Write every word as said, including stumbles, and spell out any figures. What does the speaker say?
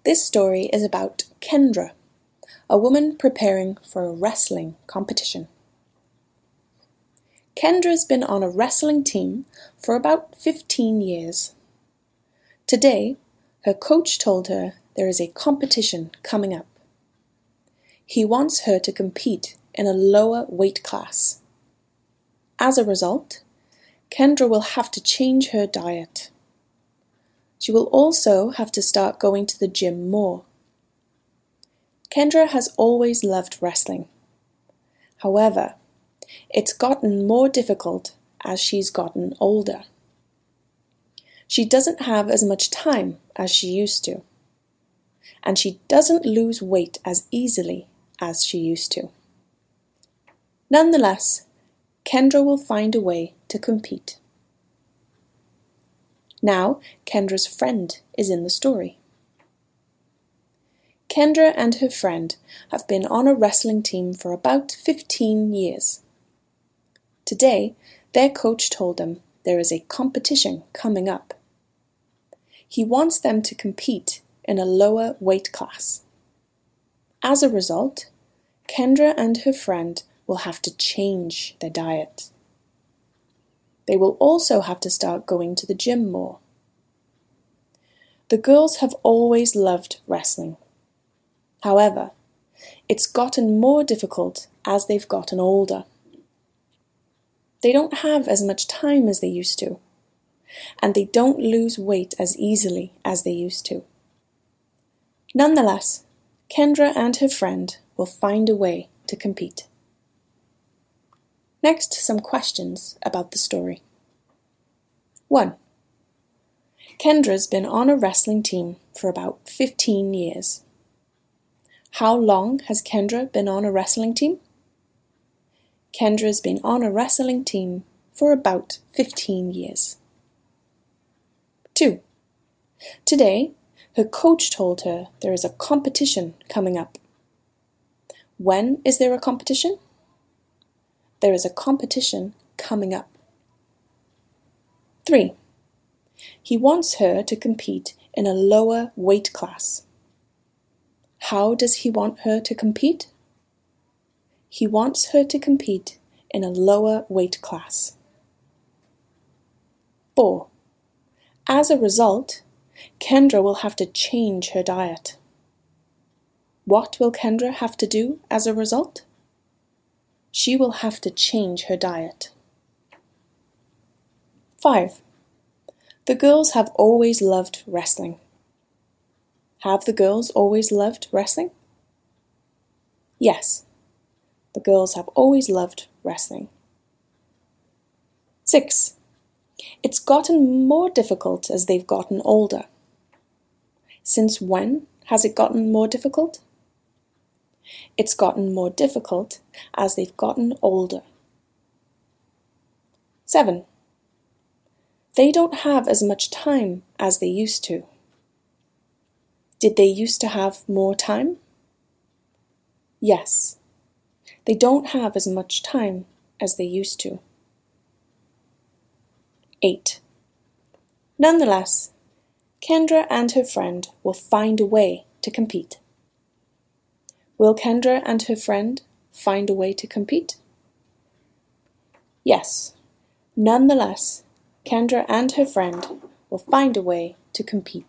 This story is about Kendra, a woman preparing for a wrestling competition. Kendra's been on a wrestling team for about fifteen years. Today, her coach told her there is a competition coming up. He wants her to compete in a lower weight class. As a result, Kendra will have to change her diet. She will also have to start going to the gym more. Kendra has always loved wrestling. However, it's gotten more difficult as she's gotten older. She doesn't have as much time as she used to, and she doesn't lose weight as easily as she used to. Nonetheless, Kendra will find a way to compete. Now, Kendra's friend is in the story. Kendra and her friend have been on a wrestling team for about fifteen years. Today, their coach told them there is a competition coming up. He wants them to compete in a lower weight class. As a result, Kendra and her friend will have to change their diet. They will also have to start going to the gym more. The girls have always loved wrestling. However, it's gotten more difficult as they've gotten older. They don't have as much time as they used to, and they don't lose weight as easily as they used to. Nonetheless, Kendra and her friend will find a way to compete. Next, some questions about the story. one. Kendra's been on a wrestling team for about fifteen years. How long has Kendra been on a wrestling team? Kendra's been on a wrestling team for about fifteen years. two. Today, her coach told her there is a competition coming up. When is there a competition? There is a competition coming up. three. He wants her to compete in a lower weight class. How does he want her to compete? He wants her to compete in a lower weight class. four. As a result, Kendra will have to change her diet. What will Kendra have to do as a result? She will have to change her diet. five. The girls have always loved wrestling. Have the girls always loved wrestling? Yes, the girls have always loved wrestling. six. It's gotten more difficult as they've gotten older. Since when has it gotten more difficult? It's gotten more difficult as they've gotten older. seven. They don't have as much time as they used to. Did they used to have more time? Yes, they don't have as much time as they used to. eight. Nonetheless, Kendra and her friend will find a way to compete. Will Kendra and her friend find a way to compete? Yes, nonetheless, Kendra and her friend will find a way to compete.